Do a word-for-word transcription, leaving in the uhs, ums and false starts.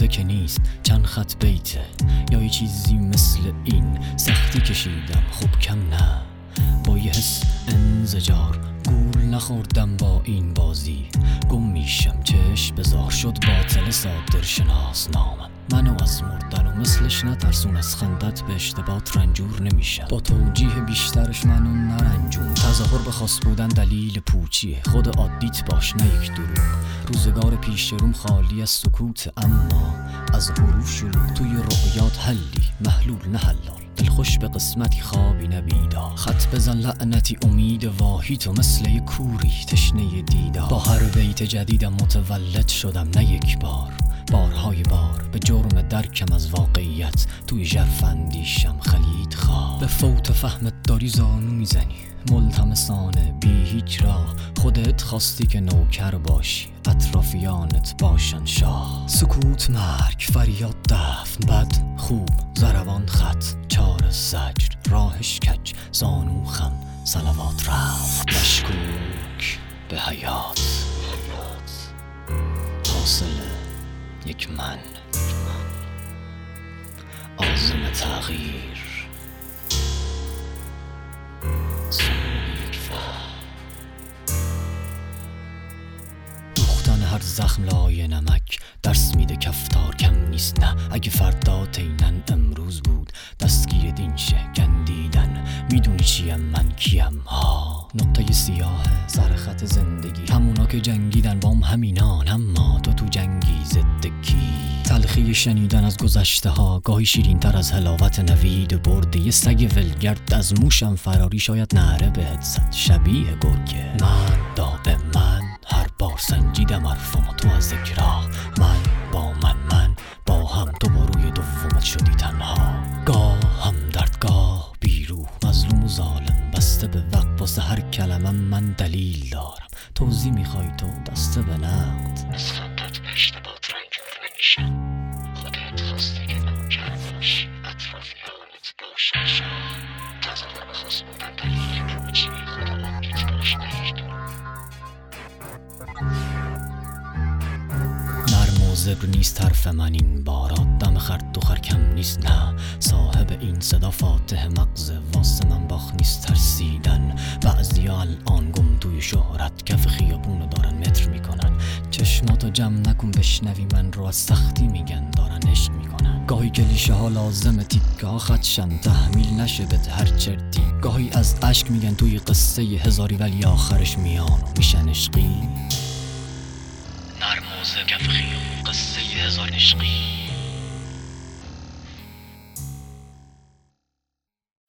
نقطه که نیست، چند خط بیته یا یه چیزی مثل این. سختی کشیدم خب کم نه، با یه حس انزجار گول نخوردم با این بازی. گم میشم چشم بزار شد باطل صادر شناس نامم. منو از مردن و مثلش نترسون، از خندت به اشتباهات رنجور نمیشم. با توجیه بیشترش منو نرنجون. تظاهر به خاص بودن دلیل پوچیه، خود عادیت باش نه یک دروغ. روزگار پیش روم خالی از سکوت، اما از حروف شلوغ. توی رؤیات حلی محلول نه حلال، دلخوش به قسمتی خوابی نبیدار. خط بزن لعنتی امید واهی، تو مثل یک کوری تشنه دیدار. با هر بیت جدیدم متولد شدم نه یک بار، بارهای بار به جرم درکم از واقعیت. توی ژرف اندیشم خلید خواه. به فوت فهمت داری زانو میزنی، ملتمسانه بی هیچ راه. خودت خواستی که نوکر باشی، اطرافیانت باشن شاه. سکوت مرگ، فریاد دفن، بد خوب زربان خط، چار زجر راهش کج، زانو خم صلوات رفت. مشکوک به حیات، حاصل یک من عازم تغییر، دوختن هر زخم لای نمک. درس میده کفتار کم نیست نه، اگه فردا تینن امروز بود. دستگیر دین شه گندیدن، میدونی چیم من کیم ها. نقطه سیاه سر خط زندگی، همونا که جنگیدن بام همینان، اما تو تو جنگی ضد کی؟ تلخی شنیدن از گذشته ها، گاهی شیرین تر از حلاوت نوید برده. یه سگ ولگرد از موشم فراری، شاید نره بهت زد شبیه گرگه. من داغ من هر بار سنجیدم حرفم و تو از ذکرها. من با من من با هم، تو با روی دومت شدی تنها. گاه هم دردگاه بیروح، مظلوم و ظالم بسته به وقت. واسه هر کلمه من دلیل دارم، توضیح میخوای تو دسته به نقد. از خندت به اشتباهات رنجور نمیشن، خودت خواسته که نوکر باشی، اطرافیانت باشن شاه. تظاهر به خاص بودن دلیل پوچی، خود عادیت باش نه یک دروغ. نرم و زبر نیست حرف من این بارات، دم خرد تو خرکم نیست نه. صاحب این صدا فاتح مغز، واسه من باخ نیست ترسیدن. بعضیا الان گم توی شهرت، کف خیابونو دارن متر میکنن. چشماتو جمع نکن بشنوی من رو، از سختی میگن دارن عشق میکنن. گاهی کلیشه ها لازمه تیکه ها خدشن، تحمیل نشه به هر چرتی. گاهی از عشق میگن توی قصه هزاری، ولی آخرش میان و میشن عشقی. نرم و زبر کف خیابون قصه هزار عشقی.